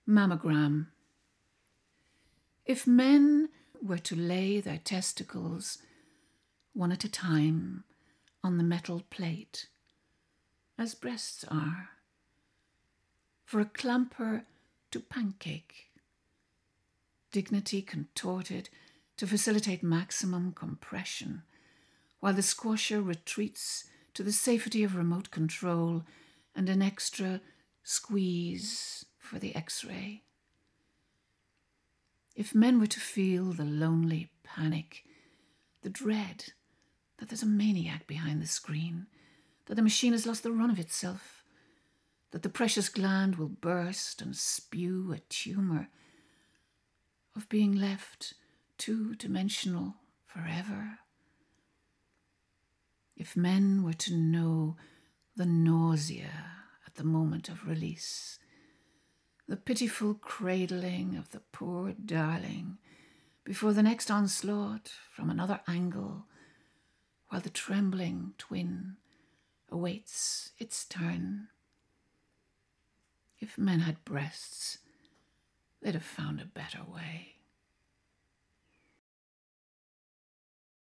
Mammogram. If men were to lay their testicles one at a time on the metal plate, as breasts are, for a clamper to pancake, dignity contorted to facilitate maximum compression, while the squasher retreats to the safety of remote control and an extra squeeze for the X-ray. If men were to feel the lonely panic, the dread that there's a maniac behind the screen, that the machine has lost the run of itself, that the precious gland will burst and spew a tumour, of being left two-dimensional forever. If men were to know the nausea at the moment of release, the pitiful cradling of the poor darling before the next onslaught from another angle, while the trembling twin awaits its turn. If men had breasts, they'd have found a better way.